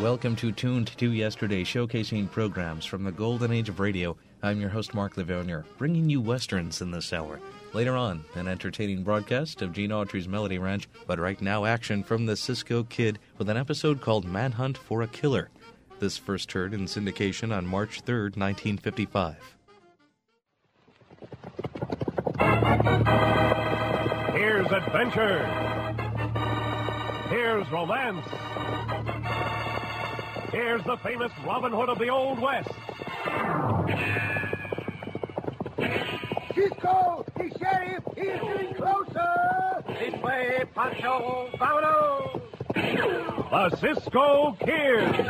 Welcome to Tuned to Yesterday, showcasing programs from the golden age of radio. I'm your host, Mark Livonia, bringing you westerns in this hour. Later on, an entertaining broadcast of Gene Autry's Melody Ranch, but right now action from the Cisco Kid with an episode called Manhunt for a Killer. This first heard in syndication on March 3rd, 1955. Here's adventure. Here's romance. Here's the famous Robin Hood of the Old West. Cisco, the sheriff, he's getting closer. This way, Pancho, vámonos. The Cisco Kid.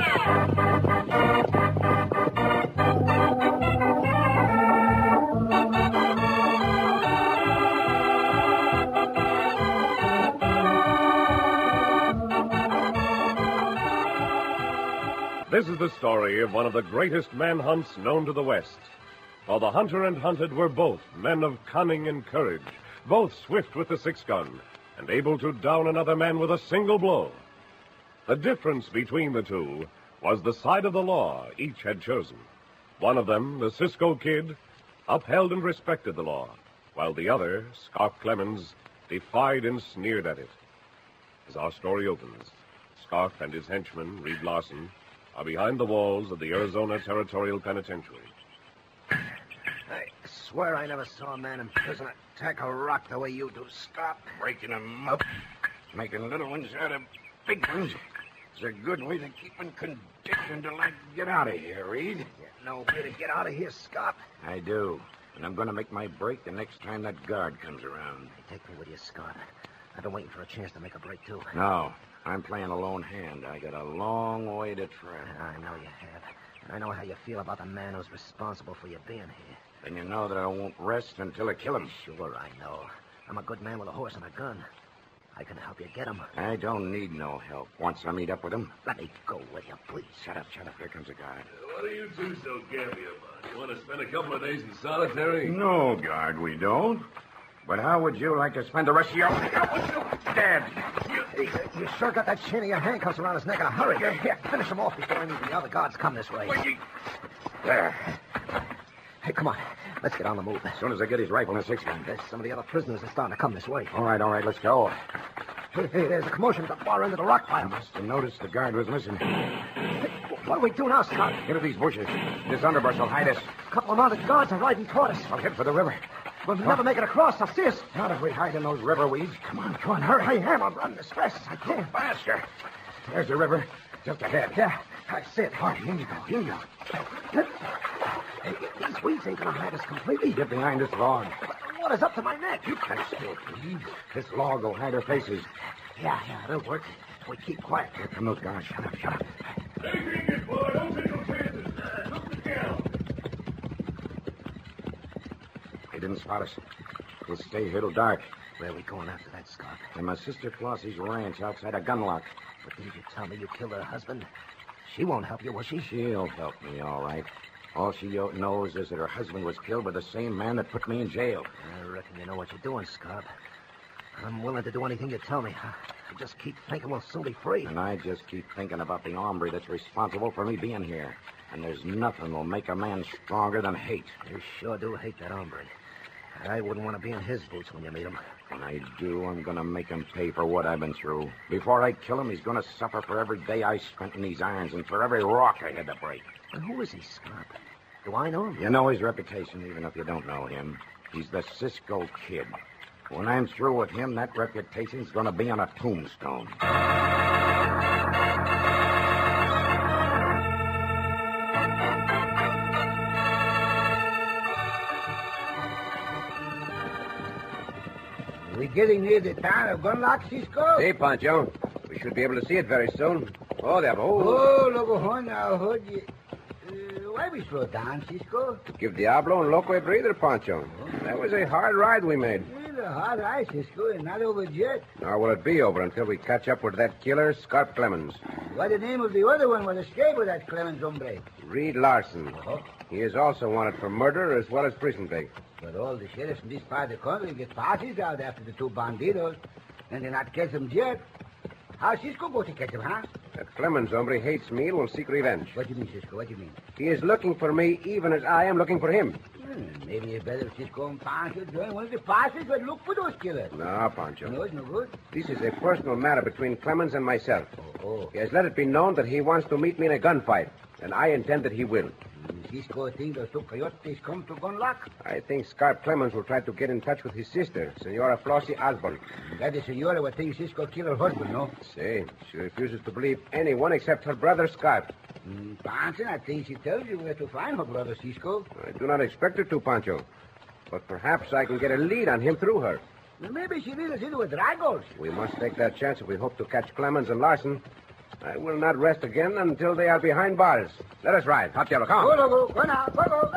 This is the story of one of the greatest manhunts known to the West. For the hunter and hunted were both men of cunning and courage, both swift with the six-gun, and able to down another man with a single blow. The difference between the two was the side of the law each had chosen. One of them, the Cisco Kid, upheld and respected the law, while the other, Scarf Clemens, defied and sneered at it. As our story opens, Scarf and his henchman, Reed Larson, are behind the walls of the Arizona Territorial Penitentiary. I swear I never saw a man in prison attack a rock the way you do, Scott. Breaking them up, making little ones out of big ones. It's a good way to keep in condition till I get out of here, Reed. You know a way to get out of here, Scott? I do. And I'm going to make my break the next time that guard comes around. Hey, take me with you, Scott. I've been waiting for a chance to make a break, too. No, I'm playing a lone hand. I got a long way to travel. I know you have. And I know how you feel about the man who's responsible for you being here. Then you know that I won't rest until I kill him. Sure, I know. I'm a good man with a horse and a gun. I can help you get him. I don't need no help once I meet up with him. Let me go with you, please. Shut up. Here comes a guard. What are you two so gappy about? You want to spend a couple of days in solitary? No, guard, we don't. But how would you like to spend the rest of your... Dad! You sure got that chain of your handcuffs around his neck in a hurry. Here, finish him off before any of the other guards come this way. There. Hey, come on. Let's get on the move. As soon as I get his rifle and a six-gun. There's some of the other prisoners are starting to come this way. All right, let's go. Hey, there's a commotion at the far end of the rock I pile. must have noticed the guard was missing. Hey, what do we do now, Scott? Into these bushes. This underbrush will hide us. A couple of mounted guards are riding toward us. I'll head for the river. We'll never make it across. They'll see us. Not if we hide in those river weeds. Come on, hurry. Hey, Ham, I'm running as fast as I can. Faster. There's the river. Just ahead. Yeah, I see it. All right, in you go. Hey, these weeds ain't gonna hide us completely. Get behind this log. The water's up to my neck. You can't still breathe. This log will hide our faces. Yeah, it'll work. If we keep quiet. Here come those guards. Shut up. Hey, Green, boy, don't take no chances. Look down. They didn't spot us. We'll stay here till dark. Where are we going after that, Scott? To my sister Flossie's ranch outside of Gunlock. But didn't you tell me you killed her husband? She won't help you, will she? She'll help me, all right. All she knows is that her husband was killed by the same man that put me in jail. I reckon you know what you're doing, Scott. I'm willing to do anything you tell me. I just keep thinking we'll soon be free. And I just keep thinking about the hombre that's responsible for me being here. And there's nothing will make a man stronger than hate. You sure do hate that hombre. I wouldn't want to be in his boots when you meet him. When I do, I'm going to make him pay for what I've been through. Before I kill him, he's going to suffer for every day I spent in these irons and for every rock I had to break. And who is he, Scott? Do I know him? You know his reputation, even if you don't know him. He's the Cisco Kid. When I'm through with him, that reputation's going to be on a tombstone. We're getting near the town of Gunlock, Cisco. See, Pancho. We should be able to see it very soon. Oh, there. Oh, loco, now, hold you. Why we slow down, Cisco? Give Diablo and Loco a breather, Pancho. That was a hard ride we made. It's a hard ride, Cisco, and not over yet. Nor will it be over until we catch up with that killer, Scarf Clemens. What the name of the other one was escaped with that Clemens hombre? Reed Larson. He is also wanted for murder as well as prison break. But all the sheriffs in this part of the country get passes out after the two bandidos, and they not catch them yet. How's Cisco go to catch him, huh? That Clemens hombre hates me and will seek revenge. What do you mean, Cisco? What do you mean? He is looking for me even as I am looking for him. Maybe it's better if Cisco and Pancho join one of the parties that look for those killers. No, Pancho. No, it's no good. This is a personal matter between Clemens and myself. Oh. He has let it be known that he wants to meet me in a gunfight, and I intend that he will. Cisco thinks those two coyotes come to Gunlock. I think Scarp Clemens will try to get in touch with his sister, Senora Flossie Osborne. That is Senora would think Cisco killed her husband, no? Say, she refuses to believe anyone except her brother Scarp. Pancho, I think she tells you where to find her brother, Cisco. I do not expect her to, Pancho. But perhaps I can get a lead on him through her. Well, maybe she leads us into a Dragos. We must take that chance if we hope to catch Clemens and Larson. I will not rest again until they are behind bars. Let us ride. Hot Yellow, come. Go now. Go.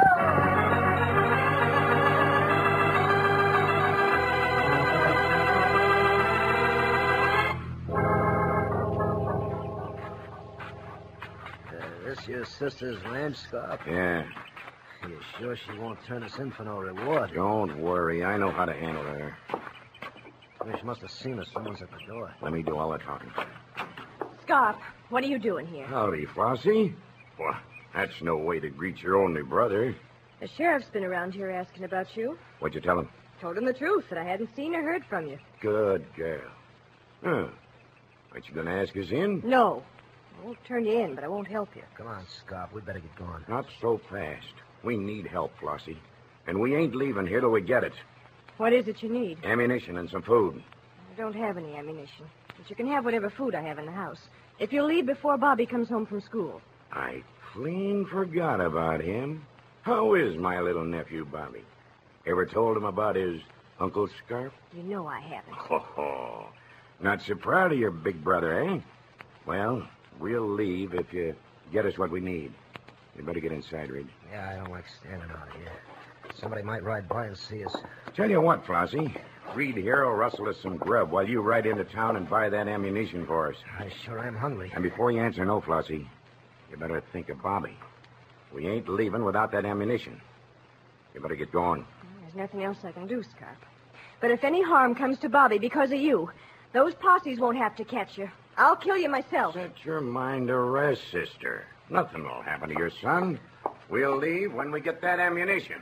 This your sister's ranch, Scarp? Yeah. You sure she won't turn us in for no reward? Don't worry. I know how to handle her. Well, she must have seen us. Someone's at the door. Let me do all the talking. Scarp, what are you doing here? Howdy, Flossie. Well, that's no way to greet your only brother. The sheriff's been around here asking about you. What'd you tell him? Told him the truth, that I hadn't seen or heard from you. Good girl. Huh. Aren't you going to ask us in? No. I won't turn you in, but I won't help you. Come on, Scarp. We'd better get going. Not so fast. We need help, Flossie. And we ain't leaving here till we get it. What is it you need? Ammunition and some food. I don't have any ammunition, but you can have whatever food I have in the house. If you'll leave before Bobby comes home from school. I clean forgot about him. How is my little nephew, Bobby? Ever told him about his Uncle Scarp? You know I haven't. Oh, not so proud of your big brother, eh? Well, we'll leave if you get us what we need. You better get inside, Reed. Yeah, I don't like standing out here. Somebody might ride by and see us. Tell you what, Flossie. Reed here will rustle us some grub while you ride into town and buy that ammunition for us. I sure am hungry. And before you answer no, Flossie, you better think of Bobby. We ain't leaving without that ammunition. You better get going. There's nothing else I can do, Scarp. But if any harm comes to Bobby because of you, those posses won't have to catch you. I'll kill you myself. Set your mind to rest, sister. Nothing will happen to your son. We'll leave when we get that ammunition.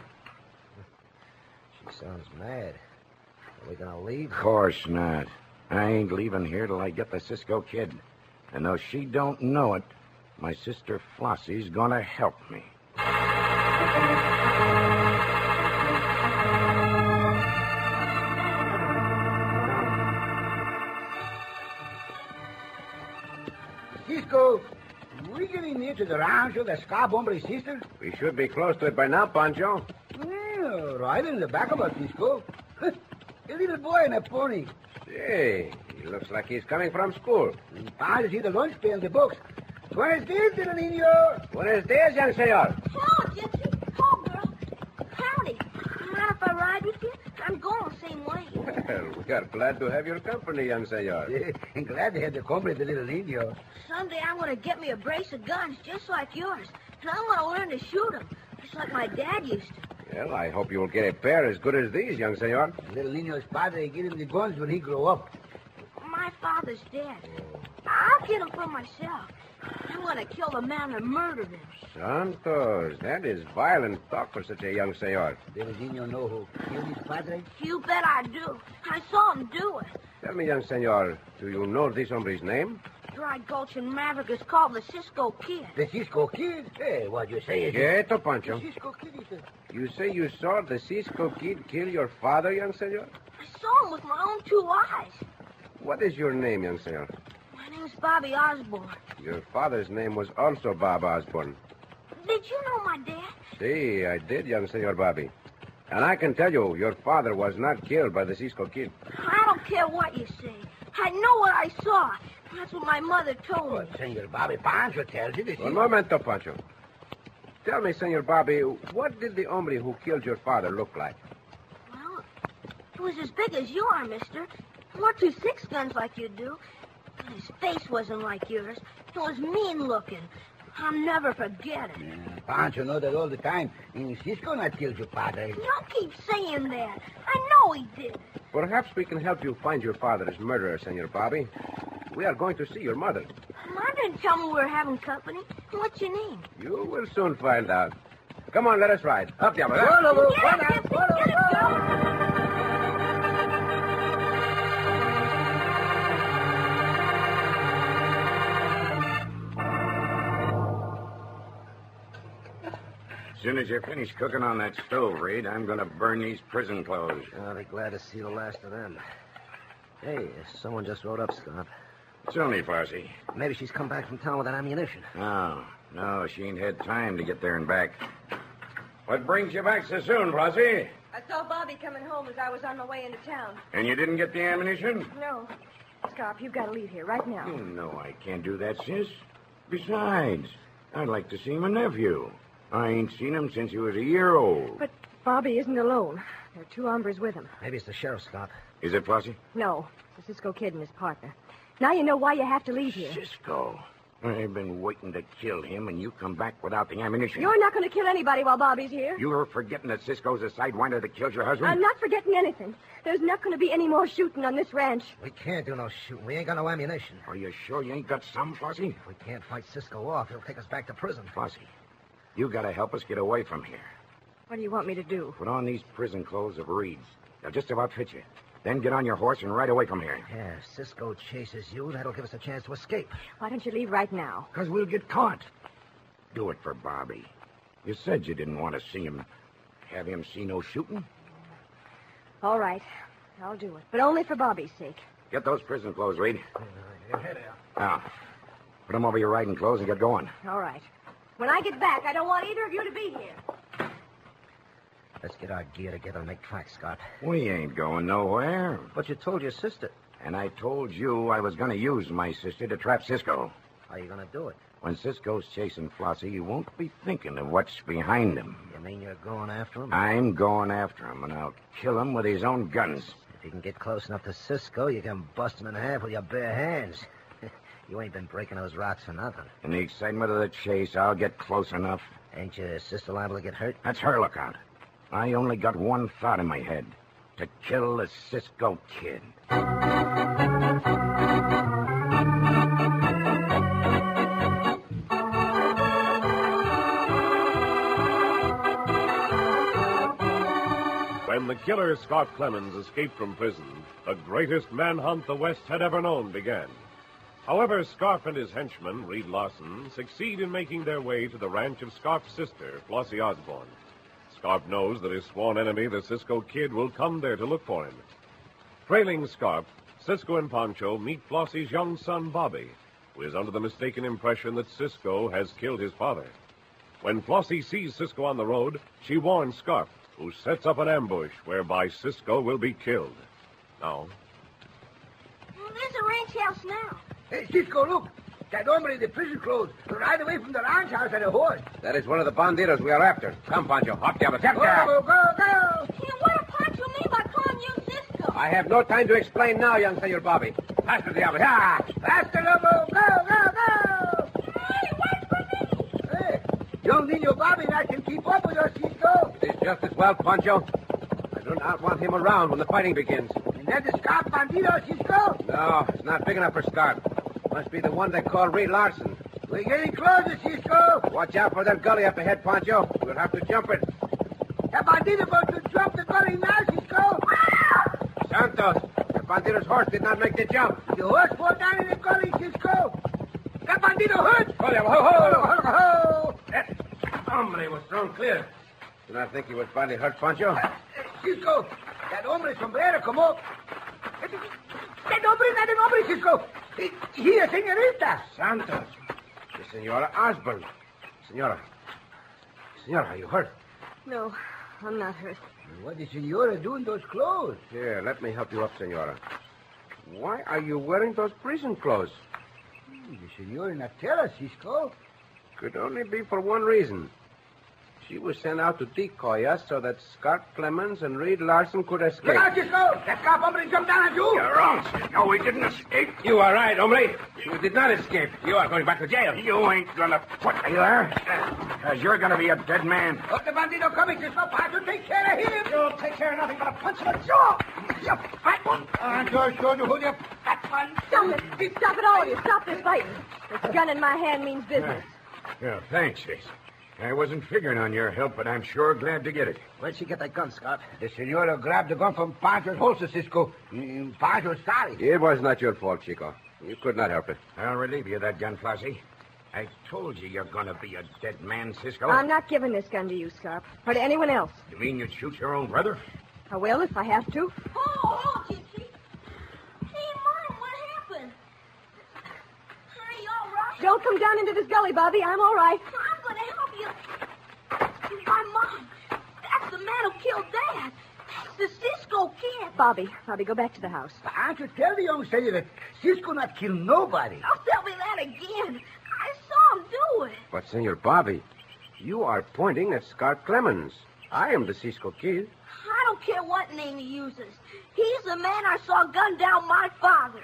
She sounds mad. Are we going to leave? Of course not. I ain't leaving here till I get the Cisco kid. And though she don't know it, my sister Flossie's going to help me. Cisco, we getting near to the ranch of the Scarp hombre's sister? We should be close to it by now, Pancho. Well, right in the back of us, Cisco. A little boy in a pony. Hey, he looks like he's coming from school. I see the lunch pail in the books. Buenos dias, little niño. Buenos dias, young senor. Hello, Gypsy. Oh, girl. Howdy. Mind if I ride with you? I'm going the same way. Well, we are glad to have your company, young senor. I'm glad they had to come with the little niño. Someday I'm going to get me a brace of guns just like yours. And I'm going to learn to shoot them, just like my dad used to. Well, I hope you will get a pair as good as these, young senor. Little niño's father get him the guns when he grow up. My father's dead. I'll get them for myself. I'm going to kill the man that murdered him. Santos, that is violent talk for such a young senor. Little niño know who killed his padre? You bet I do. I saw him do it. Tell me, young senor, do you know this hombre's name? Dry Gulch in Maverick is called the Cisco Kid. The Cisco Kid? Hey, what you say? Quieto, Pancho. The Cisco Kid, he said. You say you saw the Cisco Kid kill your father, young senor? I saw him with my own 2 eyes. What is your name, young senor? My name's Bobby Osborne. Your father's name was also Bob Osborne. Did you know my dad? See, I did, young senor Bobby. And I can tell you, your father was not killed by the Cisco Kid. I don't care what you say. I know what I saw. That's what my mother told me. But Senor Bobby Pancho tells you this. Un momento, Pancho. Tell me, Senor Bobby, what did the hombre who killed your father look like? Well, it was as big as you are, mister. Not 2 6-guns like you do. But his face wasn't like yours. It was mean looking. I'll never forget it. Pancho know that all the time. And Cisco not killed your padre. Don't keep saying that. I know he did. Perhaps we can help you find your father's murderer, Senor Bobby. We are going to see your mother. Mom didn't tell me we were having company. What's your name? You will soon find out. Come on, let us ride. Up, Diablo. As soon as you're finished cooking on that stove, Reed, I'm going to burn these prison clothes. I'll be glad to see the last of them. Hey, someone just rode up, Scott. It's only Flossie. Maybe she's come back from town with that ammunition. No, she ain't had time to get there and back. What brings you back so soon, Flossie? I saw Bobby coming home as I was on my way into town. And you didn't get the ammunition? No. Scarp, you've got to leave here right now. Oh, no, I can't do that, sis. Besides, I'd like to see my nephew. I ain't seen him since he was a year old. But Bobby isn't alone. There are 2 hombres with him. Maybe it's the sheriff, Scott. Is it, Flossie? No, it's the Cisco Kid and his partner. Now you know why you have to leave here. Cisco. I've been waiting to kill him, and you come back without the ammunition. You're not going to kill anybody while Bobby's here. You're forgetting that Cisco's a sidewinder that killed your husband? I'm not forgetting anything. There's not going to be any more shooting on this ranch. We can't do no shooting. We ain't got no ammunition. Are you sure you ain't got some, Flossie? If we can't fight Cisco off, he'll take us back to prison. Flossie, you got to help us get away from here. What do you want me to do? Put on these prison clothes of Reed's. They'll just about fit you. Then get on your horse and ride away from here. Yeah, if Cisco chases you, that'll give us a chance to escape. Why don't you leave right now? Because we'll get caught. Do it for Bobby. You said you didn't want to see him. Have him see no shooting? All right. I'll do it. But only for Bobby's sake. Get those prison clothes, Reed. Now, put them over your riding clothes and get going. All right. When I get back, I don't want either of you to be here. Let's get our gear together and make tracks, Scott. We ain't going nowhere. But you told your sister. And I told you I was going to use my sister to trap Cisco. How are you going to do it? When Cisco's chasing Flossie, he won't be thinking of what's behind him. You mean you're going after him? I'm going after him, and I'll kill him with his own guns. If you can get close enough to Cisco, you can bust him in half with your bare hands. You ain't been breaking those rocks for nothing. In the excitement of the chase, I'll get close enough. Ain't your sister liable to get hurt? That's her lookout. I only got one thought in my head. To kill the Cisco Kid. When the killer Scarp Clemens escaped from prison, the greatest manhunt the West had ever known began. However, Scarp and his henchman, Reed Larson, succeed in making their way to the ranch of Scarp's sister, Flossie Osborne. Scarp knows that his sworn enemy, the Cisco Kid, will come there to look for him. Trailing Scarp, Cisco and Pancho meet Flossie's young son, Bobby, who is under the mistaken impression that Cisco has killed his father. When Flossie sees Cisco on the road, she warns Scarp, who sets up an ambush whereby Cisco will be killed. Now, There's a ranch house now. Hey, Cisco, look. That hombre in the prison clothes right away from the ranch house on a horse. That is one of the bandidos we are after. Come, Pancho. Up, Diablo. Go, go, go. Hey, what did Pancho mean by calling you Cisco? I have no time to explain now, young Senor Bobby. Faster, Diablo. Ah! Faster, Lobo. Go, go, go. Hey, wait for me. Hey, young Nino Bobby and I can keep up with us, Cisco. It is just as well, Pancho. I do not want him around when the fighting begins. And that the Scarp Bandido, Cisco? No, it's not big enough for Scarp. Must be the one they call Reed Larson. We're getting closer, Cisco. Watch out for that gully up ahead, Pancho. We'll have to jump it. That Bandido going to jump the gully now, Cisco. Santos, the bandido's horse did not make the jump. The horse fall down in the gully, Cisco. That Bandido hurt. Ho, ho, Ho, ho. ho, ho. That hombre was thrown clear. Do not think he was badly hurt, Pancho. Cisco, that hombre sombrero come up. That hombre, not an hombre, Cisco. He is señorita. Santos. The Senora Osborne. Senora, are you hurt? No, I'm not hurt. What is Senora doing those clothes? Here, let me help you up, Senora. Why are you wearing those prison clothes? The Senora not tell us, Cisco. Could only be for one reason. She was sent out to decoy us so that Scarp Clemens and Reed Larson could escape. Look out, Cisco! That Scarp hombre jumped down at you! You're wrong, Cisco. We didn't escape. You are right, hombre. You did not escape. You are going back to jail. You ain't gonna put me there. Because you're gonna be a dead man. Look, the Bandido coming, Cisco. Pancho, take care of him. You'll take care of nothing but a punch in the jaw. You fat one. Pancho, show you who you fat Stop it. Stop it, all of you. Stop this fighting. This gun in my hand means business. Yeah, thanks, Ace. I wasn't figuring on your help, but I'm sure glad to get it. Where'd she get that gun, Scott? The senora grabbed the gun from Pancho's holster, Cisco. Pancho's sorry. It was not your fault, Chico. You could not help it. I'll relieve you of that gun, Flossie. I told you you're going to be a dead man, Cisco. I'm not giving this gun to you, Scarp, or to anyone else. You mean you'd shoot your own brother? I will if I have to. Oh, Chichi. Hey, Mom, what happened? Are you all right? Don't come down into this gully, Bobby. I'm all right. I'm going to help you. My Mom, that's the man who killed Dad. That's the Cisco kid. Bobby, go back to the house. Pancho, tell the young sailor that Cisco not kill nobody. Don't tell me that again. I saw him do it. But, Senor Bobby, you are pointing at Scarp Clemens. I am the Cisco Kid. I don't care what name he uses. He's the man I saw gun down my father.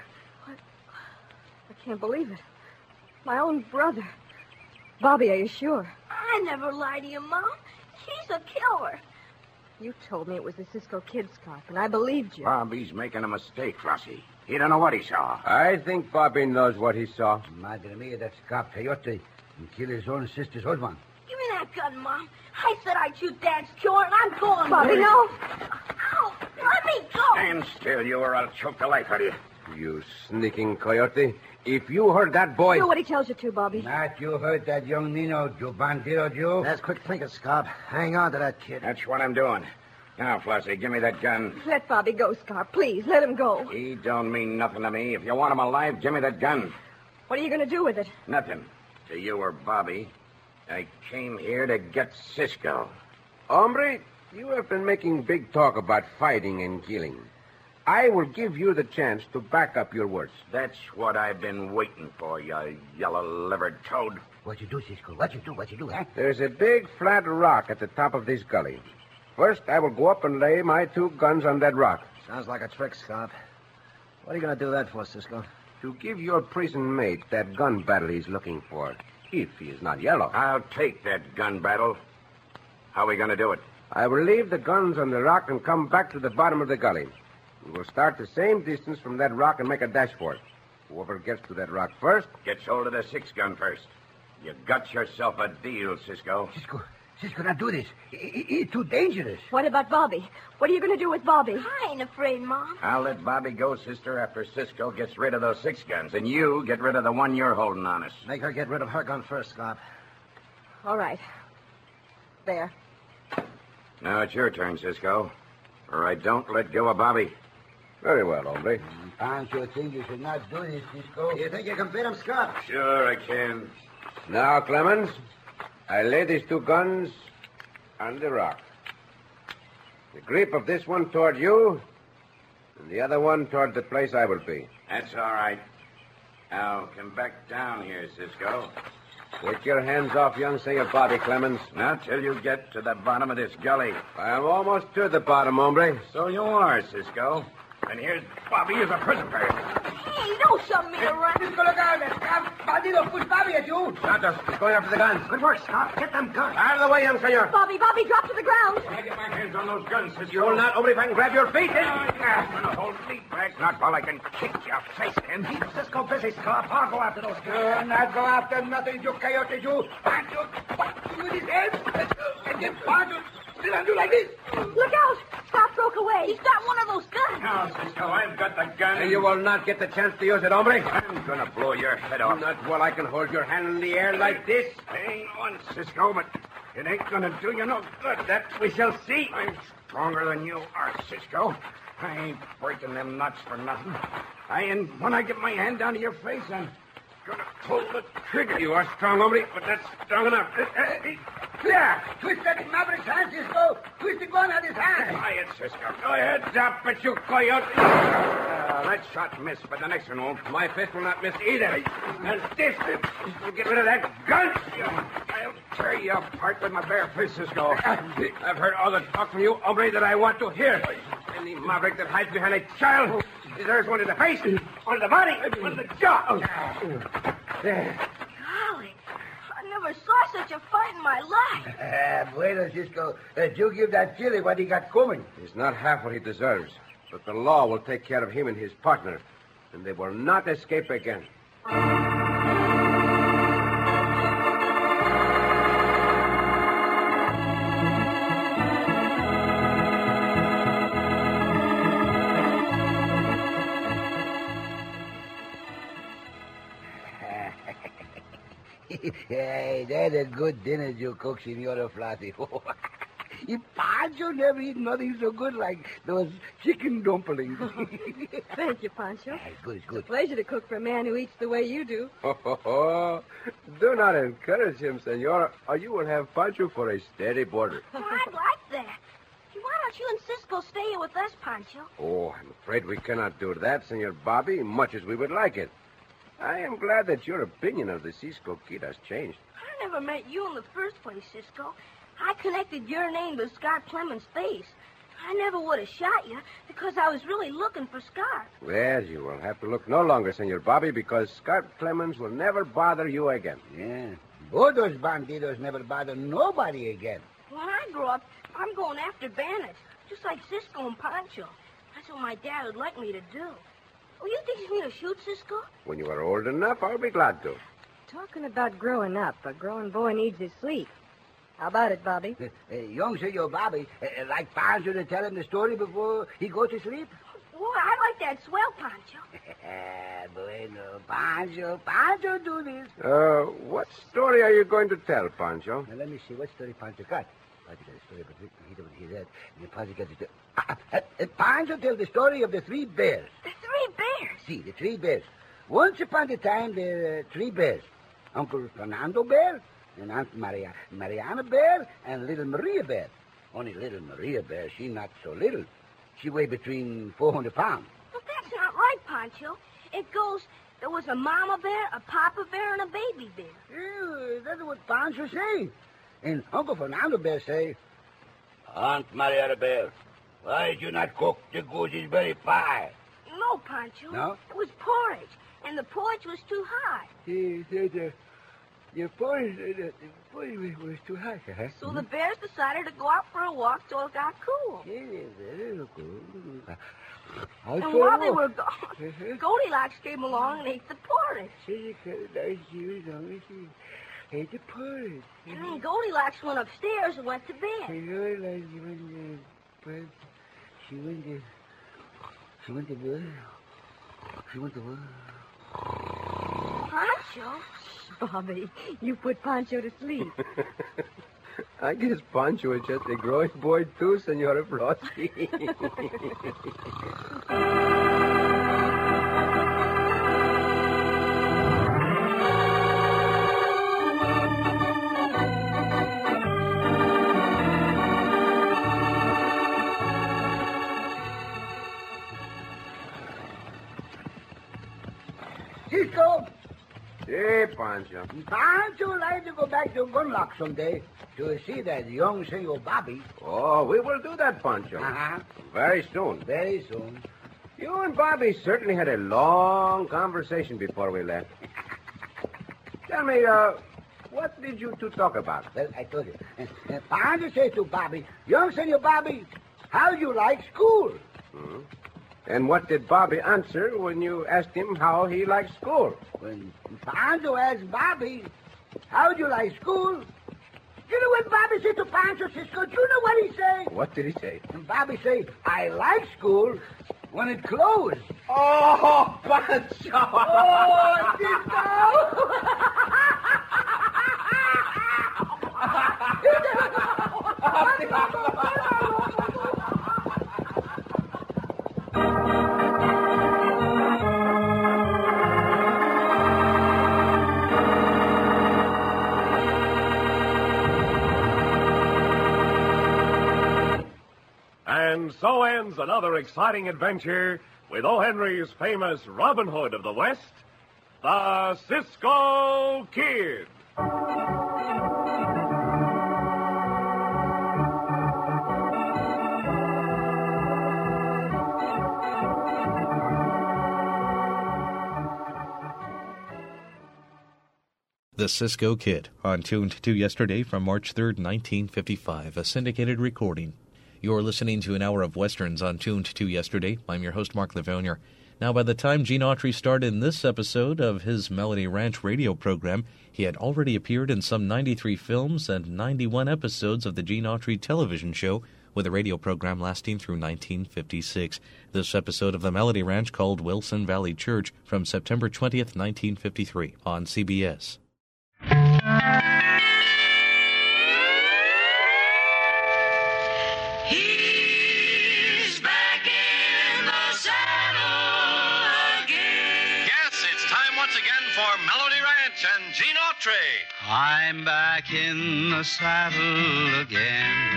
I can't believe it. My own brother. Bobby, are you sure? I never lied to you, Mom. He's a killer. You told me it was the Cisco Kid, Scarp, and I believed you. Bobby's making a mistake, Flossie. He don't know what he saw. I think Bobby knows what he saw. Madre mia, that's Scarp Coyote. He killed his own sister's husband. Give me that gun, Mom. I said I'd shoot Dad's killer, and I'm going. Bobby, no. Ow! Let me go. Stand still, you, or I'll choke the life out of you. You sneaking coyote. If you heard that boy... Do what he tells you to, Bobby. Not you heard that young Nino, you bandito, you. That's quick thinking, Scott. Hang on to that kid. That's what I'm doing. Now, Flossie, give me that gun. Let Bobby go, Scarp. Please, let him go. He don't mean nothing to me. If you want him alive, give me that gun. What are you going to do with it? Nothing. To you or Bobby. I came here to get Cisco. Hombre, you have been making big talk about fighting and killing. I will give you the chance to back up your words. That's what I've been waiting for, you yellow-livered toad. What you do, Cisco? What you do, huh? There's a big flat rock at the top of this gully. First, I will go up and lay my 2 guns on that rock. Sounds like a trick, Scott. What are you going to do that for, Cisco? To give your prison mate that gun battle he's looking for, if he is not yellow. I'll take that gun battle. How are we going to do it? I will leave the guns on the rock and come back to the bottom of the gully. We will start the same distance from that rock and make a dash for it. Whoever gets to that rock first... Gets hold of the 6-gun first. You got yourself a deal, Cisco. Cisco, not do this. It's too dangerous. What about Bobby? What are you going to do with Bobby? I ain't afraid, Mom. I'll let Bobby go, sister, after Cisco gets rid of those 6 guns. And you get rid of the one you're holding on us. Make her get rid of her gun first, Scott. All right. There. Now it's your turn, Cisco. Or I don't let go of Bobby. Very well, hombre. Pancho thinks you should not do this, Cisco. You think you can beat him, Scott? Sure I can. Now, Clemens, I lay these 2 guns on the rock. The grip of this one toward you, and the other one toward the place I will be. That's all right. Now, come back down here, Cisco. Take your hands off young Senor Bobby, Clemens. Not till you get to the bottom of this gully. I am almost to the bottom, hombre. So you are, Cisco. And here's Bobby as a prisoner. Hey, don't shove me around. Cisco, look out. That Scarp bandito push Bobby at you. Santos, he's going after the guns. Good work, Scott. Get them guns. Out of the way, young senor. Bobby, drop to the ground. I get my hands on those guns, Cisco. You will not, hombre, if I can grab your feet. I'm gonna hold me back, not while I can kick your face in. Keep Cisco busy, Scott. I'll go after those guns. Not go after nothing, you coyote, you. Pancho, what you with his head? And then Pancho still undo like this. Look out. Scarp broke away. He's got one of those guns. Now, Cisco, I've got the gun. And you will not get the chance to use it, hombre. I'm gonna blow your head off. Not while I can hold your hand in the air like this. Hang on, Cisco, but it ain't gonna do you no good. That we shall see. I'm stronger than you are, Cisco. I ain't breaking them nuts for nothing. And when I get my hand down to your face, I'm gonna pull the trigger. You are strong, hombre, but that's strong enough. Yeah, twist that maverick's hand, Cisco. Twist the gun out his hand. Try it, Cisco. Go ahead. Drop it, you coyote. That shot missed, but the next one won't. My fist will not miss either. And this will get rid of that gun. I'll tear you apart with my bare fist, Cisco. I've heard all the talk from you, hombre, that I want to hear. Any maverick that hides behind a child deserves one in the face, one in the body, one in the jaw. There. Golly, I never saw such a fight in my life. Bueno, Cisco. You give that chili what he got coming. He's not half what he deserves, but the law will take care of him and his partner. and they will not escape again. Hey, that's a good dinner you cook, Senora Flossie. Pancho never eat nothing so good like those chicken dumplings. Thank you, Pancho. Good, It's a pleasure to cook for a man who eats the way you do. Do not encourage him, Senora, or you will have Pancho for a steady boarder. Oh, I'd like that. Why don't you and Cisco stay here with us, Pancho? Oh, I'm afraid we cannot do that, Senor Bobby, much as we would like it. I am glad that your opinion of the Cisco Kid has changed. I never met you in the first place, Cisco. I connected your name to Scott Clemens' face. I never would have shot you because I was really looking for Scott. Well, you will have to look no longer, Senor Bobby, because Scott Clemens will never bother you again. Yeah. Both those bandidos never bother nobody again. When I grow up, I'm going after bandits, just like Cisco and Pancho. That's what my dad would like me to do. Oh, you teach me to shoot, Cisco? When you are old enough, I'll be glad to. Talking about growing up, a growing boy needs his sleep. How about it, Bobby? Young Senor Bobby, like Pancho to tell him the story before he goes to sleep? Boy, I like that swell, Pancho. Bueno, Pancho do this. What story are you going to tell, Pancho? Now, let me see. What story Pancho got? Pancho got a story, but he don't hear that. And Pancho got the Pancho tell the story of the three bears. The three bears? See, the three bears. Once upon a time, there were three bears. Uncle Fernando Bear, and Aunt Mariana Bear, and little Maria Bear. Only little Maria Bear, she not so little. She weighed between 400 pounds. But that's not right, Pancho. It goes, there was a mama bear, a papa bear, and a baby bear. Yeah, that's what Pancho say. And Uncle Fernando Bear say, Aunt Mariana Bear, why did you not cook the gooseberry pie? No, Pancho. No? It was porridge, and the porridge was too high. Your porridge was too high, huh? So the bears decided to go out for a walk till it got cool. Very cool. And while they were gone, Goldilocks came along and ate the porridge. Ate the porridge. And then Goldilocks went upstairs and went to bed. She went to bed. Pancho? Bobby, you put Pancho to sleep. I guess Pancho is just a growing boy, too, Senora Flossie. Cisco! Hey, Pancho. Pancho would like to go back to Gunlock someday to see that young Senor Bobby. Oh, we will do that, Pancho. Uh-huh. Very soon. Very soon. You and Bobby certainly had a long conversation before we left. Tell me, what did you two talk about? Well, I told you. Pancho said to Bobby, young Senor Bobby, how do you like school? Hmm? And what did Bobby answer when you asked him how he liked school? When Pancho asked Bobby, how do you like school? You know what Bobby said to Pancho, Cisco? Do you know what he said? What did he say? And Bobby said, I like school when it closed. Oh, Pancho! Oh, Cisco! And so ends another exciting adventure with O. Henry's famous Robin Hood of the West, the Cisco Kid. The Cisco Kid, on Tuned to Yesterday from March 3rd, 1955, a syndicated recording. You're listening to an hour of westerns on Tuned to Yesterday. I'm your host, Mark Livonia. Now, by the time Gene Autry starred in this episode of his Melody Ranch radio program, he had already appeared in some 93 films and 91 episodes of the Gene Autry television show, with a radio program lasting through 1956. This episode of the Melody Ranch called Wilson Valley Church from September 20th, 1953 on CBS. He's back in the saddle again. Yes, it's time once again for Melody Ranch and Gene Autry. I'm back in the saddle again.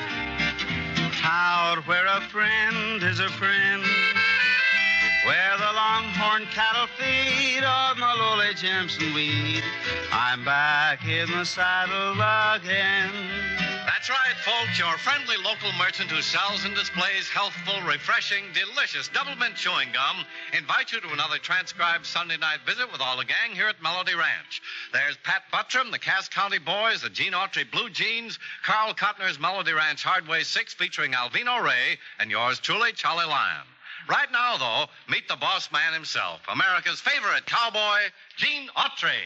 Out where a friend is a friend, where the longhorn cattle feed on the lowly Jimson weed. I'm back in the saddle again. That's right, folks. Your friendly local merchant who sells and displays healthful, refreshing, delicious double mint chewing gum invites you to another transcribed Sunday night visit with all the gang here at Melody Ranch. There's Pat Buttram, the Cass County Boys, the Gene Autry Blue Jeans, Carl Cotner's Melody Ranch Hardway 6 featuring Alvino Ray, and yours truly, Charlie Lyon. Right now, though, meet the boss man himself, America's favorite cowboy, Gene Autry.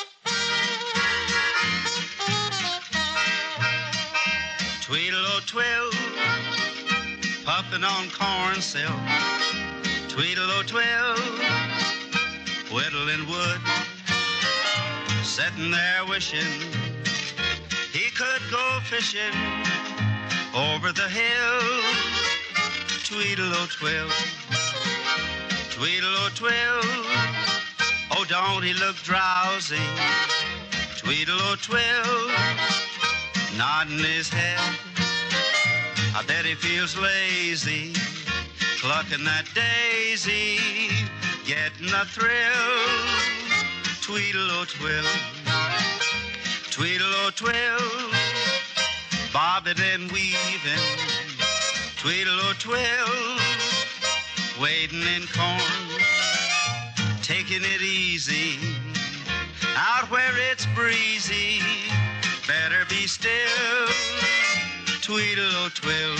Tweedle-o-twill, puffin' on corn silk. Tweedle-o-twill, whittling wood, sitting there wishing he could go fishing over the hill. Tweedle-o-twill, tweedle-o-twill, oh, don't he look drowsy? Tweedle-o-twill, nodding his head, I bet he feels lazy, clucking that daisy, getting a thrill. Tweedle-o-twill, tweedle-o-twill, bobbing and weaving. Tweedle-o-twill, wading in corn, taking it easy, out where it's breezy, better be still. Tweedle-o-twill.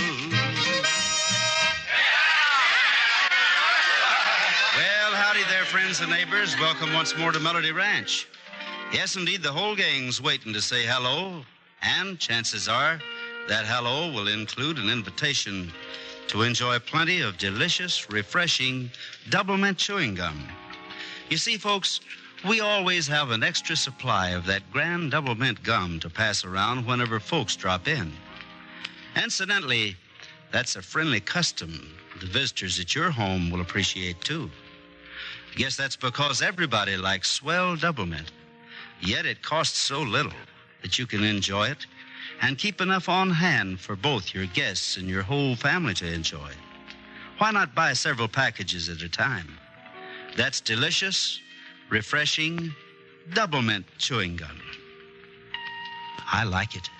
Well, howdy there, friends and neighbors. Welcome once more to Melody Ranch. Yes, indeed, the whole gang's waiting to say hello, and chances are that hello will include an invitation to enjoy plenty of delicious, refreshing double mint chewing gum. You see, folks, we always have an extra supply of that grand double mint gum to pass around whenever folks drop in. Incidentally, that's a friendly custom the visitors at your home will appreciate, too. I guess that's because everybody likes swell double mint, yet it costs so little that you can enjoy it and keep enough on hand for both your guests and your whole family to enjoy. Why not buy several packages at a time? That's delicious, refreshing, double mint chewing gum. I like it.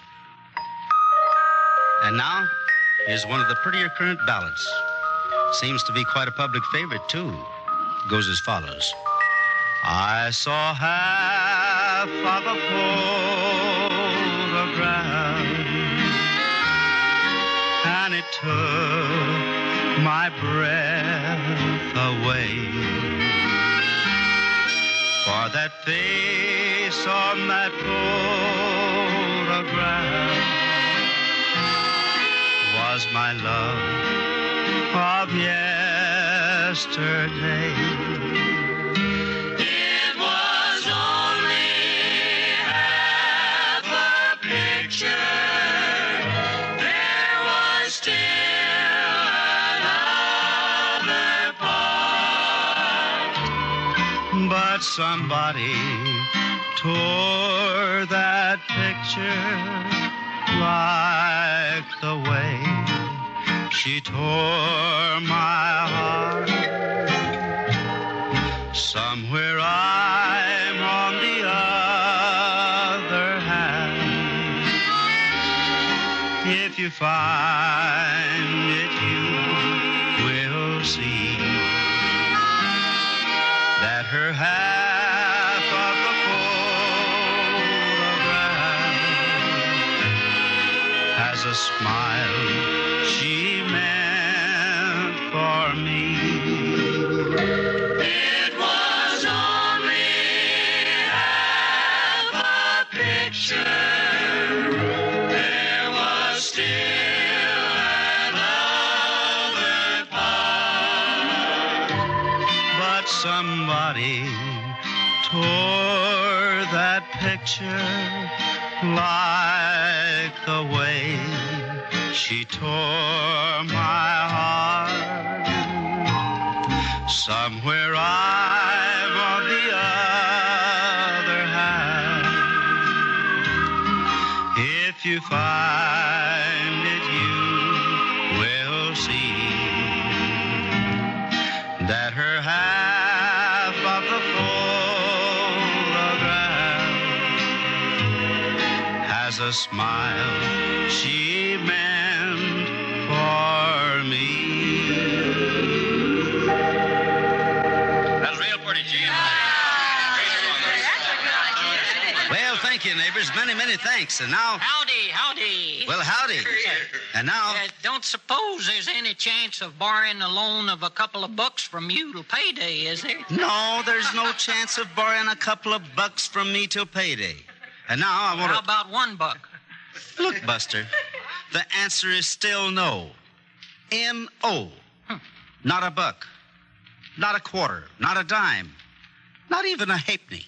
And now, here's one of the prettier current ballads. Seems to be quite a public favorite, too. Goes as follows. I saw half of a photograph, and it took my breath away. For that face on that photograph was my love of yesterday. It was only half a picture. There was still another part. But somebody tore that picture like the way she tore my heart. Somewhere I'm on the other hand. If you find it, you will see that her half of the photograph has a smile she meant for me. It was only half a picture. There was still another part. But somebody tore that picture like the way she tore my heart. Somewhere I'm on the other hand. If you find it, you will see that her half of the photograph has a smile she meant for me. That's real pretty, Gene. Well, thank you, neighbors. Many, many thanks. And now... Howdy. Well, howdy. And now... Don't suppose there's any chance of borrowing a loan of a couple of bucks from you till payday, is there? No, there's no chance of borrowing a couple of bucks from me till payday. And now I want to... How about $1? Look, Buster, the answer is still no. N-O. Not a buck. Not a quarter. Not a dime. Not even a halfpenny.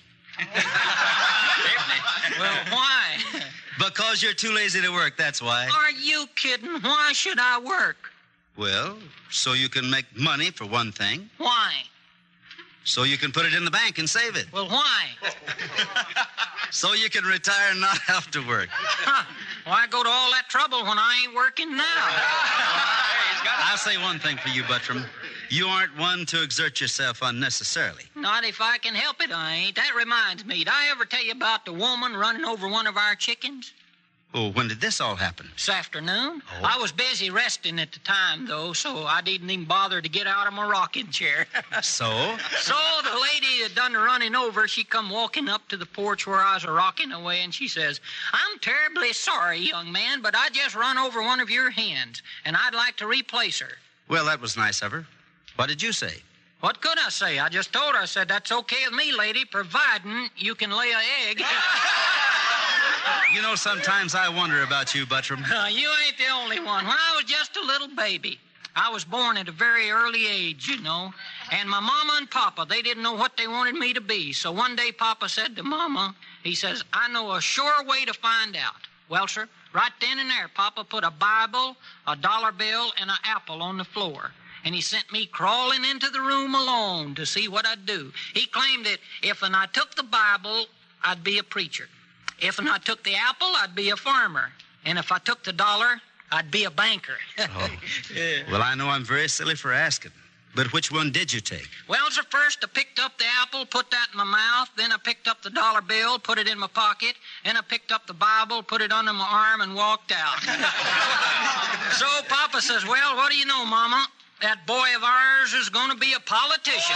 Well, why? Because you're too lazy to work, that's why. Are you kidding? Why should I work? Well, so you can make money, for one thing. Why? So you can put it in the bank and save it. Well, why? So you can retire and not have to work. Why go to all that trouble when I ain't working now? I'll say one thing for you, Buttram. You aren't one to exert yourself unnecessarily. Not if I can help it, I ain't. That reminds me, did I ever tell you about the woman running over one of our chickens? Oh, when did this all happen? This afternoon. Oh. I was busy resting at the time, though, so I didn't even bother to get out of my rocking chair. So? So the lady that done the running over, she come walking up to the porch where I was rocking away, and she says, "I'm terribly sorry, young man, but I just run over one of your hens, and I'd like to replace her." Well, that was nice of her. What did you say? What could I say? I just told her, I said, "That's okay with me, lady, providing you can lay an egg." You know, sometimes I wonder about you, Buttram. You ain't the only one. When I was just a little baby, I was born at a very early age, you know, and my mama and papa, they didn't know what they wanted me to be. So one day Papa said to Mama, he says, "I know a sure way to find out." Well, sir, right then and there, Papa put a Bible, a dollar bill, and an apple on the floor. And he sent me crawling into the room alone to see what I'd do. He claimed that if I took the Bible, I'd be a preacher. If I took the apple, I'd be a farmer. And if I took the dollar, I'd be a banker. Oh. Well, I know I'm very silly for asking. But which one did you take? Well, sir, first I picked up the apple, put that in my mouth. Then I picked up the dollar bill, put it in my pocket. Then I picked up the Bible, put it under my arm, and walked out. So Papa says, "Well, what do you know, Mama? That boy of ours is going to be a politician."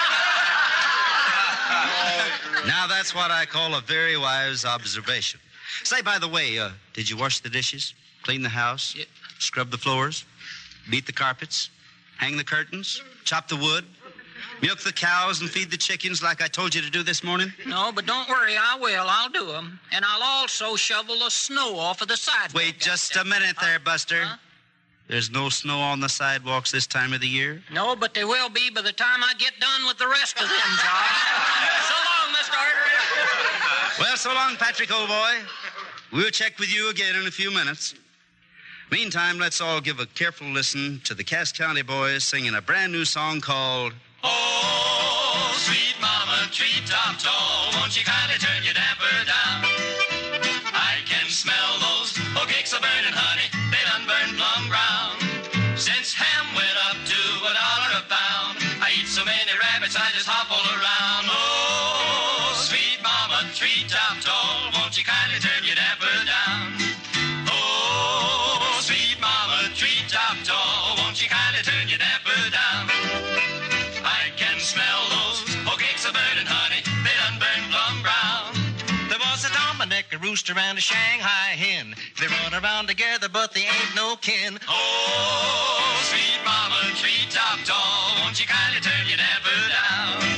Now, that's what I call a very wise observation. Say, by the way, did you wash the dishes, clean the house, scrub the floors, beat the carpets, hang the curtains, chop the wood, milk the cows and feed the chickens like I told you to do this morning? No, but don't worry, I will. I'll do them. And I'll also shovel the snow off of the sidewalk. Wait just a minute there, Buster. There's no snow on the sidewalks this time of the year? No, but there will be by the time I get done with the rest of them jobs. So long, Mr. Artery. Well, so long, Patrick, old boy. We'll check with you again in a few minutes. Meantime, let's all give a careful listen to the Cass County Boys singing a brand new song called... Oh, sweet mama, treetop tall, won't you kindly turn your damper down? I can smell those cakes of burning honey, they done burn plum brown. Since ham went up to $1 a pound, I eat so many rabbits I just hop all around. Oh, sweet mama, treetop tall, won't you kindly turn your damper down? Oh, sweet mama, treetop tall, won't you kindly turn your damper down? I can smell those cakes of burning honey, they done burn plum brown. There was a Dominic, a rooster, and a Shanghai hen. They run around together, but they ain't no kin. Oh, sweet mama, treetop tall, won't you kindly turn your damper down?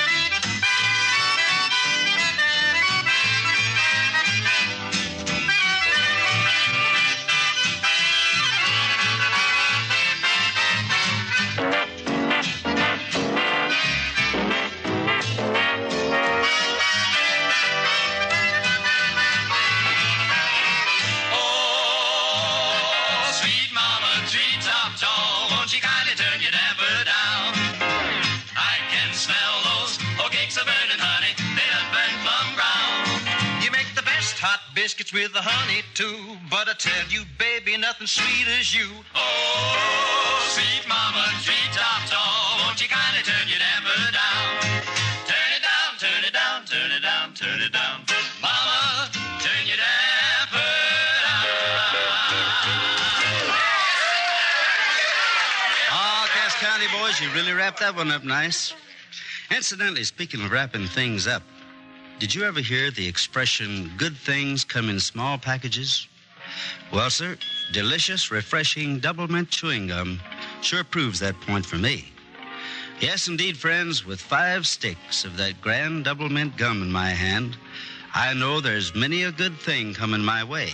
Biscuits with the honey, too. But I tell you, baby, nothing sweet as you. Oh, sweet mama, treetop tall, won't you kindly turn your damper down? Turn it down, turn it down, turn it down, turn it down. Mama, turn your damper down. Oh, Cass County boys, you really wrapped that one up nice. Incidentally, speaking of wrapping things up, did you ever hear the expression, good things come in small packages? Well, sir, delicious, refreshing double mint chewing gum sure proves that point for me. Yes, indeed, friends, with 5 sticks of that grand double mint gum in my hand, I know there's many a good thing coming my way.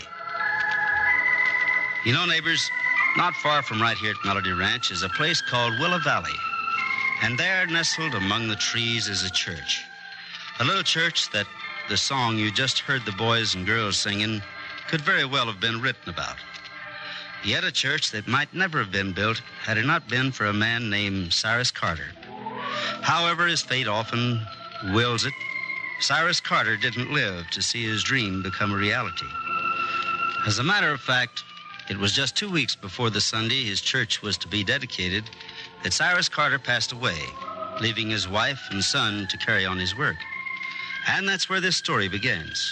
You know, neighbors, not far from right here at Melody Ranch is a place called Willow Valley. And there, nestled among the trees, is a church. A little church that the song you just heard the boys and girls singing could very well have been written about. Yet a church that might never have been built had it not been for a man named Cyrus Carter. However, his fate often wills it, Cyrus Carter didn't live to see his dream become a reality. As a matter of fact, it was just 2 weeks before the Sunday his church was to be dedicated that Cyrus Carter passed away, leaving his wife and son to carry on his work. And that's where this story begins.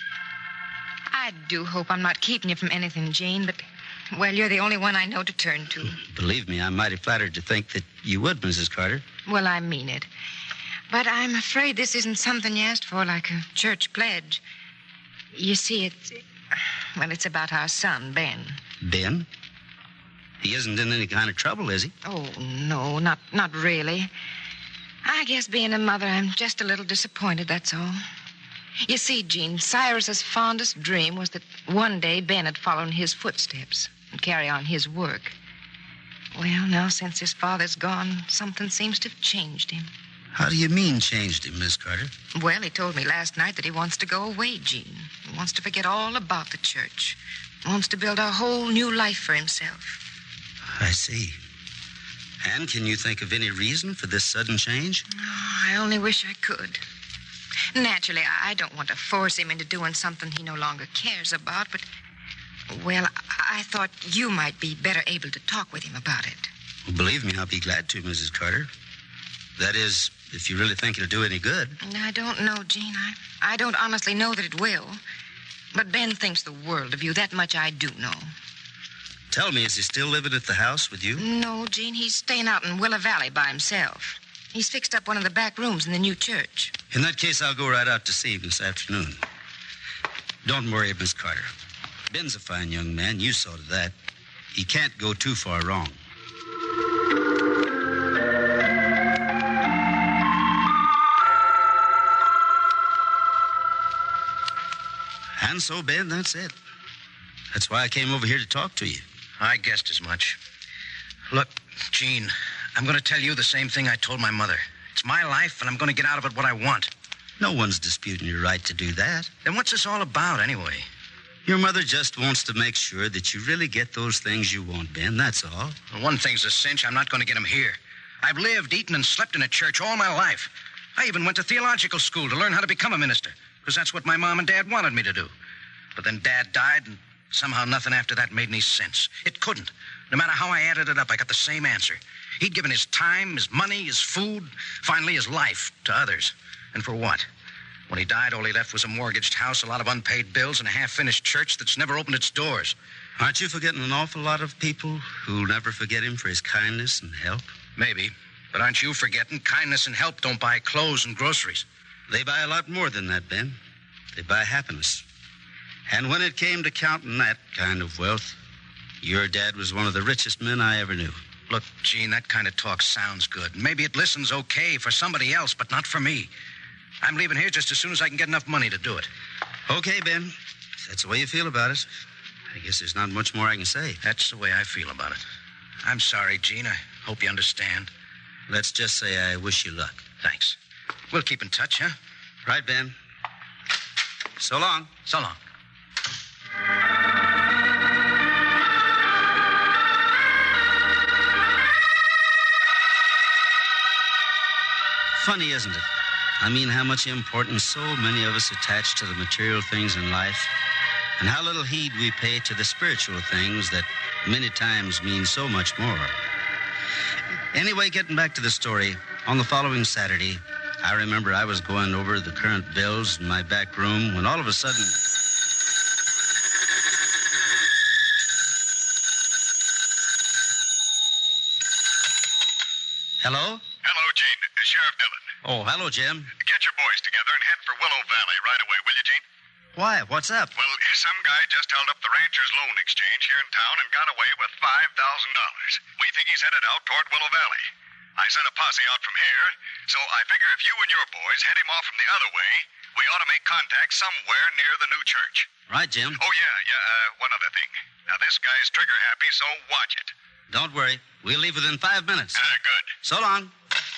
I do hope I'm not keeping you from anything, Jane, but, well, you're the only one I know to turn to. Believe me, I'm mighty flattered to think that you would, Mrs. Carter. Well, I mean it. But I'm afraid this isn't something you asked for, like a church pledge. You see, it's about our son, Ben. Ben? He isn't in any kind of trouble, is he? Oh, no, not really. I guess being a mother, I'm just a little disappointed, that's all. You see, Gene, Cyrus's fondest dream was that one day Ben would follow in his footsteps and carry on his work. Well, now, since his father's gone, something seems to have changed him. How do you mean changed him, Miss Carter? Well, he told me last night that he wants to go away, Gene. He wants to forget all about the church. He wants to build a whole new life for himself. I see. And can you think of any reason for this sudden change? Oh, I only wish I could. Naturally, I don't want to force him into doing something he no longer cares about, but, well, I thought you might be better able to talk with him about it. Well, believe me, I'll be glad to, Mrs. Carter. That is, if you really think it'll do any good. I don't know, Gene. I don't honestly know that it will. But Ben thinks the world of you. That much I do know. Tell me, is he still living at the house with you? No, Gene. He's staying out in Willow Valley by himself. He's fixed up one of the back rooms in the new church. In that case, I'll go right out to see him this afternoon. Don't worry, Miss Carter. Ben's a fine young man. You saw to that. He can't go too far wrong. And so, Ben, that's it. That's why I came over here to talk to you. I guessed as much. Look, Gene, I'm going to tell you the same thing I told my mother. It's my life, and I'm going to get out of it what I want. No one's disputing your right to do that. Then what's this all about, anyway? Your mother just wants to make sure that you really get those things you want, Ben, that's all. Well, one thing's a cinch. I'm not going to get them here. I've lived, eaten, and slept in a church all my life. I even went to theological school to learn how to become a minister, because that's what my mom and Dad wanted me to do. But then Dad died, and somehow nothing after that made any sense. It couldn't. No matter how I added it up, I got the same answer. He'd given his time, his money, his food, finally his life to others. And for what? When he died, all he left was a mortgaged house, a lot of unpaid bills, and a half-finished church that's never opened its doors. Aren't you forgetting an awful lot of people who'll never forget him for his kindness and help? Maybe. But aren't you forgetting kindness and help don't buy clothes and groceries? They buy a lot more than that, Ben. They buy happiness. And when it came to counting that kind of wealth, your dad was one of the richest men I ever knew. Look, Gene, that kind of talk sounds good. Maybe it listens okay for somebody else, but not for me. I'm leaving here just as soon as I can get enough money to do it. Okay, Ben. If that's the way you feel about it, I guess there's not much more I can say. That's the way I feel about it. I'm sorry, Gene. I hope you understand. Let's just say I wish you luck. Thanks. We'll keep in touch, huh? Right, Ben. So long. So long. Funny, isn't it? I mean, how much importance so many of us attach to the material things in life, and how little heed we pay to the spiritual things that many times mean so much more. Anyway, getting back to the story, on the following Saturday, I remember I was going over the current bills in my back room when all of a sudden... Hello? Hello, Gene. Sheriff Dillon. Oh, hello, Jim. Get your boys together and head for Willow Valley right away, will you, Gene? Why? What's up? Well, some guy just held up the Ranchers Loan Exchange here in town and got away with $5,000. We think he's headed out toward Willow Valley. I sent a posse out from here, so I figure if you and your boys head him off from the other way, we ought to make contact somewhere near the new church. Right, Jim. Oh, yeah, one other thing. Now, this guy's trigger happy, so watch it. Don't worry. We'll leave within 5 minutes. Good. So long.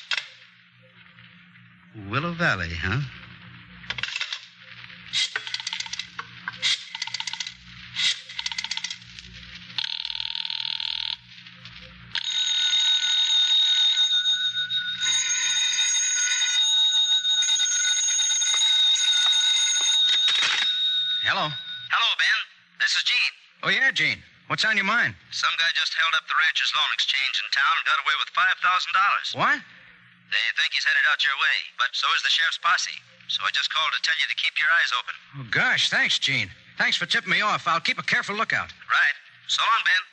Willow Valley, huh? Hello. Hello, Ben. This is Gene. Oh, yeah, Gene. What's on your mind? Some guy just held up the Ranchers Loan Exchange in town and got away with $5,000. What? They think he's headed out your way, but so is the sheriff's posse. So I just called to tell you to keep your eyes open. Oh, gosh, thanks, Gene. Thanks for tipping me off. I'll keep a careful lookout. Right. So long, Ben.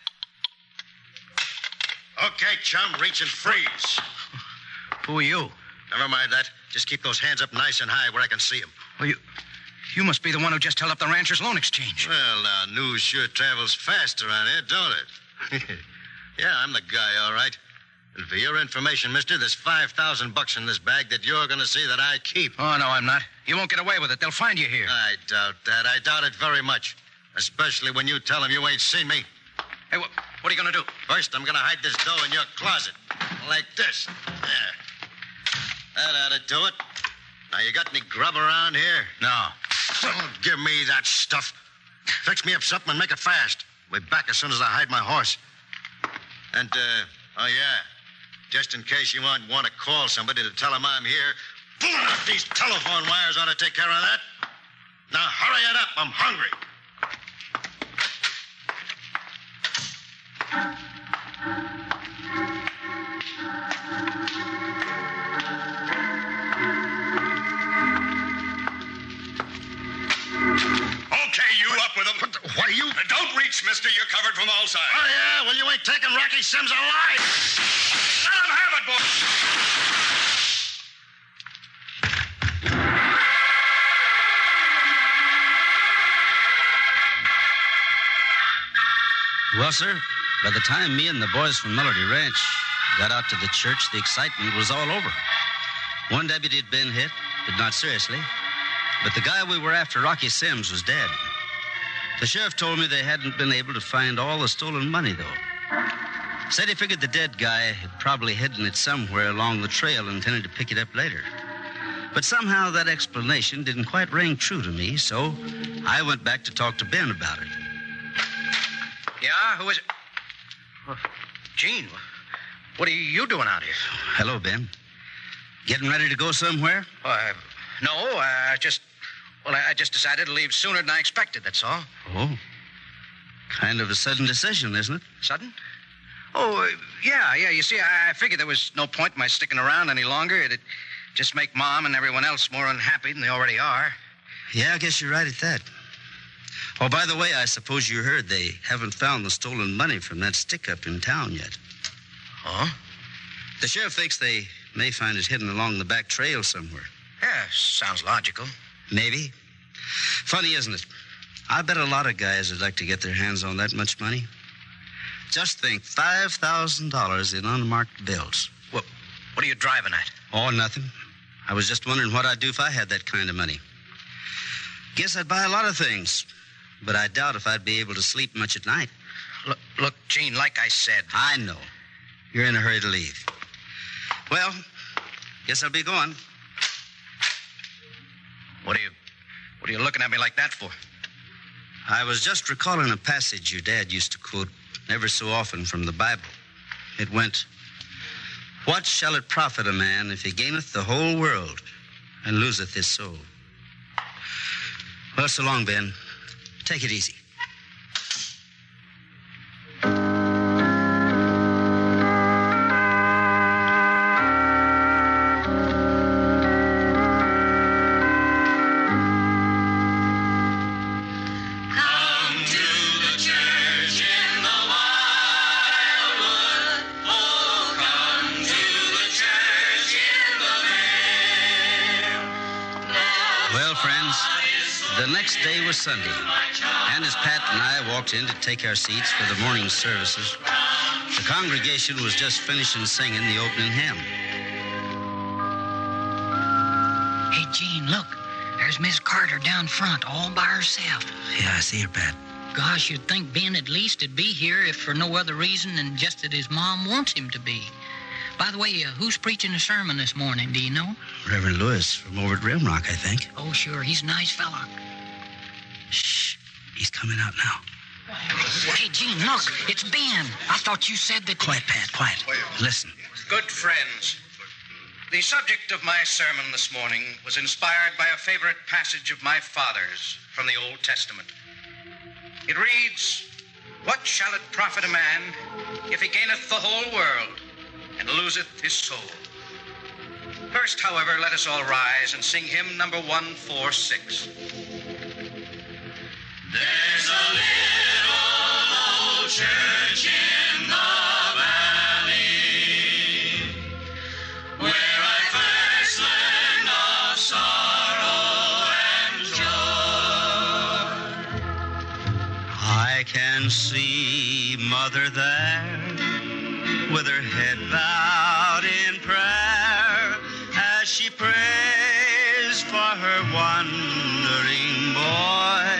Okay, chum, reach and freeze. Who are you? Never mind that. Just keep those hands up nice and high where I can see them. Well, you must be the one who just held up the Ranchers Loan Exchange. Well, now, news sure travels fast around here, don't it? Yeah, I'm the guy, all right. And for your information, mister, there's $5,000 in this bag that you're going to see that I keep. Oh, no, I'm not. You won't get away with it. They'll find you here. I doubt that. I doubt it very much. Especially when you tell them you ain't seen me. Hey, what are you going to do? First, I'm going to hide this dough in your closet. Like this. There. That ought to do it. Now, you got any grub around here? No. Don't give me that stuff. Fix me up something and make it fast. We'll be back as soon as I hide my horse. And, oh, yeah. Just in case you might want to call somebody to tell them I'm here, pulling up these telephone wires ought to take care of that. Now, hurry it up. I'm hungry. Okay, you up with them. What are you? Don't reach, mister. You're covered from all sides. Oh, yeah? Well, you ain't taking Rocky Sims alive. Let him have it, boy. Well, sir, by the time me and the boys from Melody Ranch got out to the church, the excitement was all over. One deputy had been hit, but not seriously. But the guy we were after, Rocky Sims, was dead. The sheriff told me they hadn't been able to find all the stolen money, though. Said he figured the dead guy had probably hidden it somewhere along the trail, intending to pick it up later. But somehow that explanation didn't quite ring true to me, so I went back to talk to Ben about it. Yeah? Who is it? Gene, what are you doing out here? Hello, Ben. Getting ready to go somewhere? No, I just decided to leave sooner than I expected, that's all. Oh. Kind of a sudden decision, isn't it? Sudden? Oh, yeah. You see, I figured there was no point in my sticking around any longer. It'd just make Mom and everyone else more unhappy than they already are. Yeah, I guess you're right at that. Oh, by the way, I suppose you heard they haven't found the stolen money from that stick-up in town yet. Oh? The sheriff thinks they may find it hidden along the back trail somewhere. Yeah, sounds logical. Maybe. Funny, isn't it? I bet a lot of guys would like to get their hands on that much money. Just think, $5,000 in unmarked bills. What are you driving at? Oh, nothing. I was just wondering what I'd do if I had that kind of money. Guess I'd buy a lot of things, but I doubt if I'd be able to sleep much at night. Look, Gene, like I said... I know. You're in a hurry to leave. Well, guess I'll be going. What are you looking at me like that for? I was just recalling a passage your dad used to quote ever so often from the Bible. It went, "What shall it profit a man if he gaineth the whole world and loseth his soul?" Well, so long, Ben. Take it easy. Day was Sunday, and as Pat and I walked in to take our seats for the morning services, the congregation was just finishing singing the opening hymn. Hey, Gene, look. There's Miss Carter down front, all by herself. Yeah, I see her, Pat. Gosh, you'd think Ben at least would be here if for no other reason than just that his mom wants him to be. By the way, who's preaching the sermon this morning, do you know? Reverend Lewis from over at Rimrock, I think. Oh, sure. He's a nice fella. Shh. He's coming out now. Hey, Gene, look. It's Ben. I thought you said that... Quiet, Pat, quiet. Listen. Good friends, the subject of my sermon this morning was inspired by a favorite passage of my father's from the Old Testament. It reads, "What shall it profit a man if he gaineth the whole world and loseth his soul?" First, however, let us all rise and sing hymn number 146. There's a little old church in the valley where I first learned of sorrow and joy. I can see Mother there with her head bowed in prayer as she prays for her wandering boy.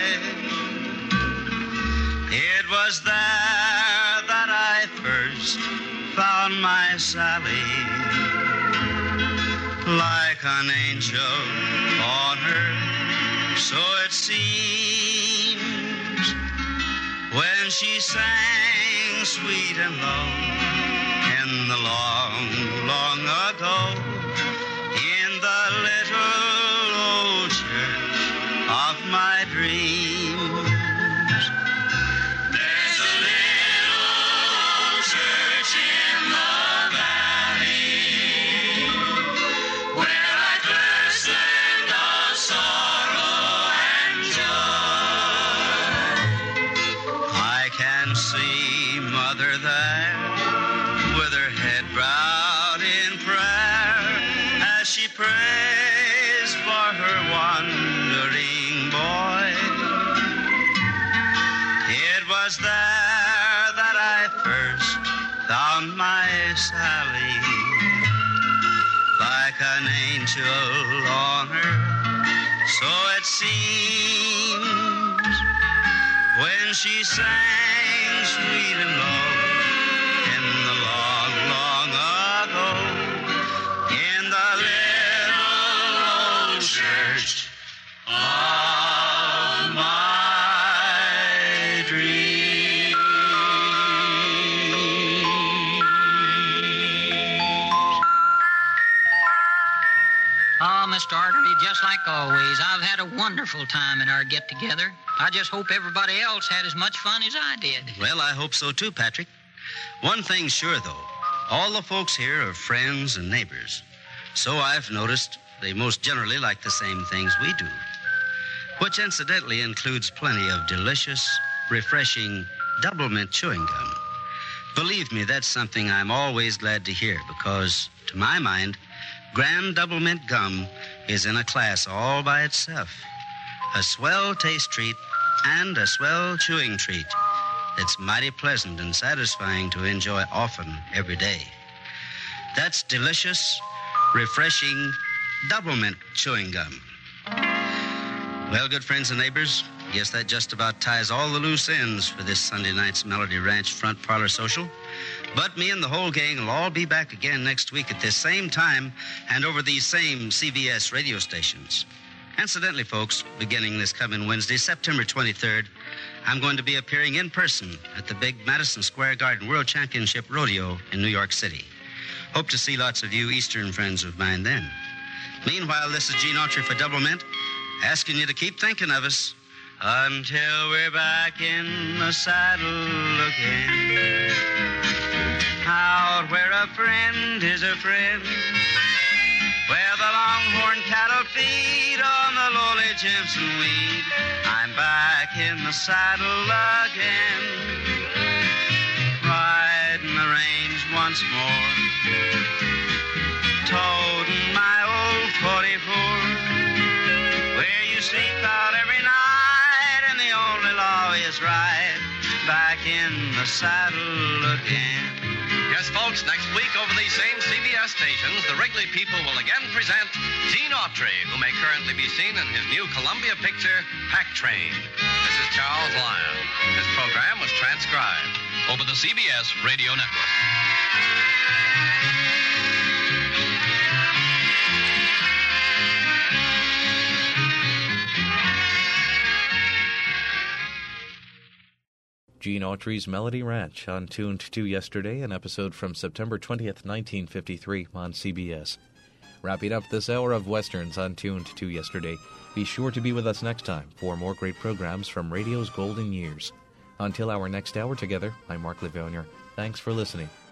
It was there that I first found my Sally, like an angel on earth, so it seems, when she sang sweet and low in the long, long ago, in the little old church of my dreams. There's a little church in the valley where I first learned of sorrow and joy. I can see Mother there with her head bowed in prayer as she prays for her wandering boy. It was there that I first found my Sally, like an angel on earth, so it seems, when she sang sweet and low in the long, long ago, in the little old church of my dreams. Oh, Mr. Artery, just like always, I've had a wonderful time at our get-together. I just hope everybody else had as much fun as I did. Well, I hope so too, Patrick. One thing's sure, though. All the folks here are friends and neighbors. So I've noticed they most generally like the same things we do, which incidentally includes plenty of delicious, refreshing double mint chewing gum. Believe me, that's something I'm always glad to hear because, to my mind, Grand Double Mint Gum is in a class all by itself. A swell taste treat and a swell chewing treat. It's mighty pleasant and satisfying to enjoy often every day. That's delicious, refreshing double mint chewing gum. Well, good friends and neighbors, guess that just about ties all the loose ends for this Sunday night's Melody Ranch Front Parlor Social. But me and the whole gang will all be back again next week at this same time and over these same CBS radio stations. Incidentally, folks, beginning this coming Wednesday, September 23rd, I'm going to be appearing in person at the big Madison Square Garden World Championship Rodeo in New York City. Hope to see lots of you Eastern friends of mine then. Meanwhile, this is Gene Autry for Double Mint, asking you to keep thinking of us until we're back in the saddle again. Out where a friend is a friend, where the longhorn cattle feed on the lowly Jimson weed, I'm back in the saddle again, riding the range once more, toting my old 44, where you sleep out every night and the only law is right, back in the saddle again. Yes, folks, next week over these same CBS stations, the Wrigley people will again present Gene Autry, who may currently be seen in his new Columbia picture, Pack Train. This is Charles Lyon. This program was transcribed over the CBS Radio Network. Gene Autry's Melody Ranch on Tuned to Yesterday, an episode from September 20th, 1953 on CBS. Wrapping up this hour of Westerns on Tuned to Yesterday. Be sure to be with us next time for more great programs from radio's golden years. Until our next hour together, I'm Mark Livonier. Thanks for listening.